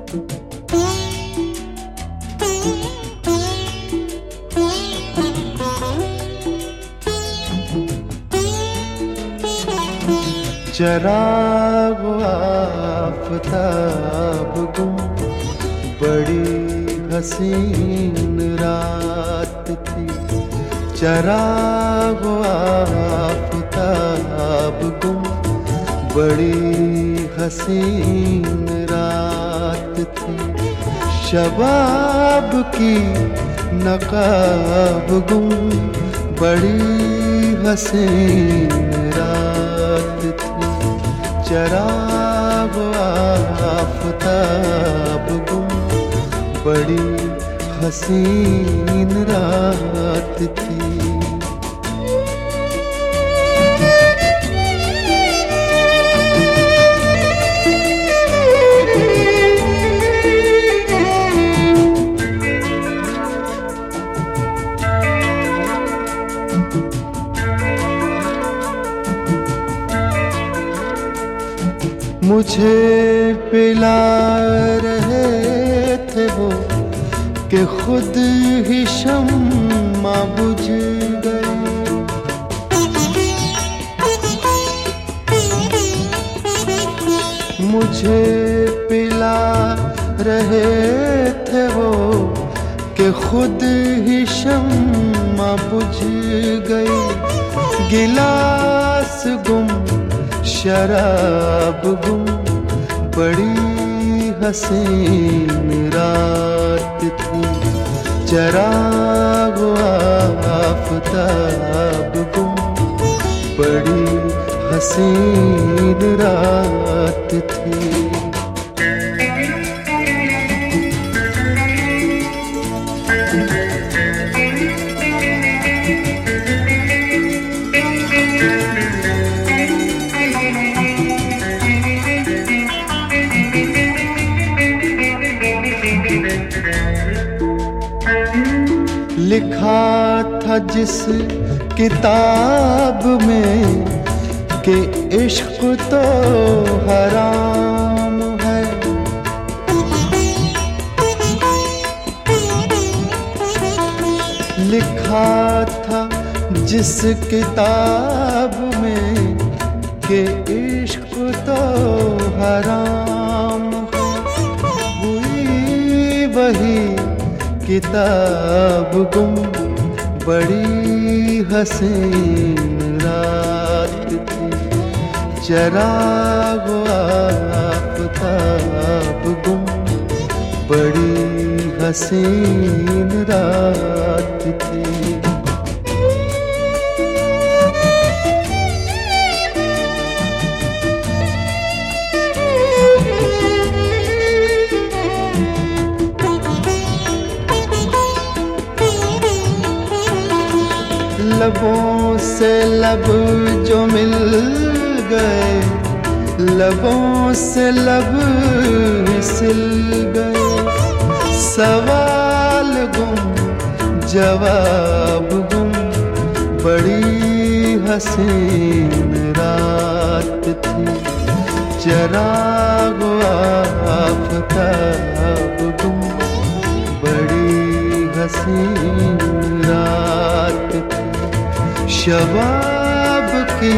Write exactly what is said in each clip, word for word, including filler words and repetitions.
चराग आफताब गुम, बड़ी हसीन रात थी। चराग आफताब गुम, बड़ी हसीन रात थी। शबाब की नकाब गुम, बड़ी हसीन रात थी। चराग आफताब गुम, बड़ी हसीन रात थी। मुझे पिला रहे थे वो कि खुद ही शम्मा बुझ गई। मुझे पिला रहे थे वो कि खुद ही शम्मा बुझ गई। गिलास गुम, शराब गुम, बड़ी हसीन रात थी। चराग आफताब गुम, बड़ी हसीन रात थी। लिखा था जिस किताब में कि इश्क तो हराम है। लिखा था जिस किताब में कि इश्क तो हराम है। हुई वही किताब गुम, बड़ी हसीन रात थी। चराग आफताब गुम, बड़ी हसीन रात थी। लबों से लब जो मिल गए, लबों से लब सिल गए। सवाल गुम, जवाब गुम, बड़ी हसीन रात थी। चराग आफताब गुम, बड़ी हसीन रात थी। शबाब की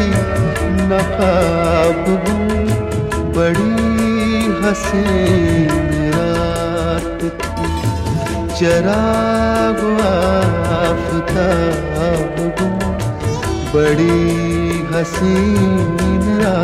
नकाब गुम, बड़ी हसीन रात थी। चराग आफताब गुम, बड़ी हसीन रात।